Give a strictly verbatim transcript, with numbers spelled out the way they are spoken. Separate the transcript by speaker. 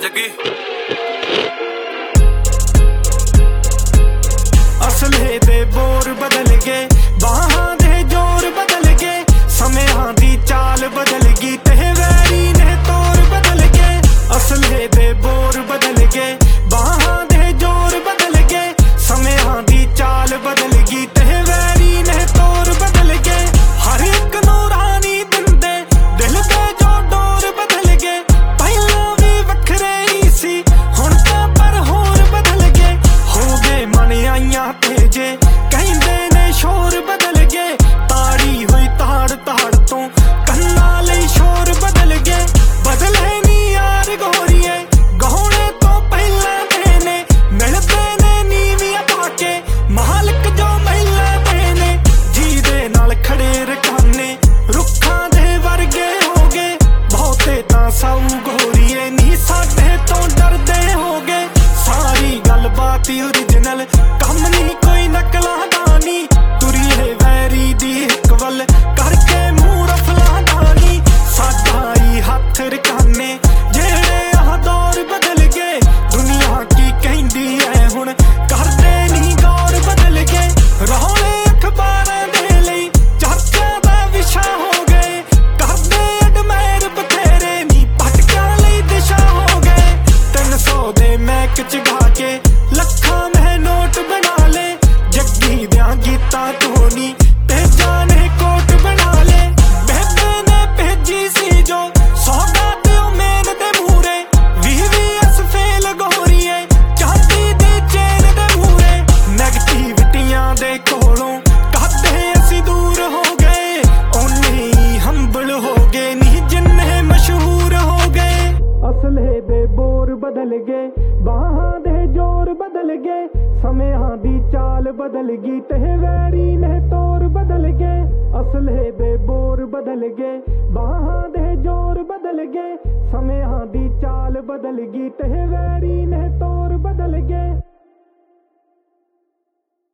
Speaker 1: जगी
Speaker 2: असले दे बोर बदल गए, बाहां दे जोर बदल गए, समेहां दी चाल बदल गई ते वैरी ने तौर बदल गए। असले दे बोर बदल गए, बाहां दे जोर बदल गए, समेहां दी चाल बदल गई ते वैरी ने तौर बदल गए। हर एक नूरानी दिंदे दिल दे जो डोर बदल गए, पहला भी वखरे ही सी हुण तां पर होर बदल गए। हो गए मन आइयां तेजे कहंदे ने शोर बदल गए, ताड़ी हुई ताड़ ताड़ तो कन्ना लई शोर बदल गए। बदले नी यार गोरिए गहोणे तो पहला देने, मिलदे ने नीवियां पाके मालिक जो महिला देने। जी दे नाल खड़े रकाने रुखां दे वर्गे हो गए, बहुते तां साऊ गोरिए नी साडे तो डरदे हो गए। सारी गल बात ओरिजिनल कम नहीं कोई नकलां दा नी, तुरीए वैरी दी इक वल करके मूंह रफलां दा नी। साडा ही हत्थ रकाने जेड़े आह दौर बदल गए, दुनिया की कहंदी है हुण करदे नी गौर बदल गए। रौले अखबारां दे लई चर्चा दा विशा हो गए, करदे अडमायर बथेरे नी भटकां लई दिशा हो गए। तीन सौ दे मैक च गा के लखां में नोट बना ले, जग्गी दियां गीतां तो नी तेजां ने कोट बना ले। बेबे ने भेजी सी जो सौगात ओ मेन दे मूरे, वी वी एस फेल गोरीए चांदी दी चेन दे मूरे। नेगेटिविटियां दे कोलों कदे असी दूर हो गए, ओने ही हंबल हो गए नी जिन्ने मशहूर हो गए। असले दे बोर बदल गए, बाहां दे जोर बदल गए, समेहां दी चाल बदल गई ते वैरी ने तौर बदल गए। असले दे बोर बदल गए, बाहां दे जोर बदल गए, समेहां दी चाल बदल गई ते वैरी ने तौर बदल गए।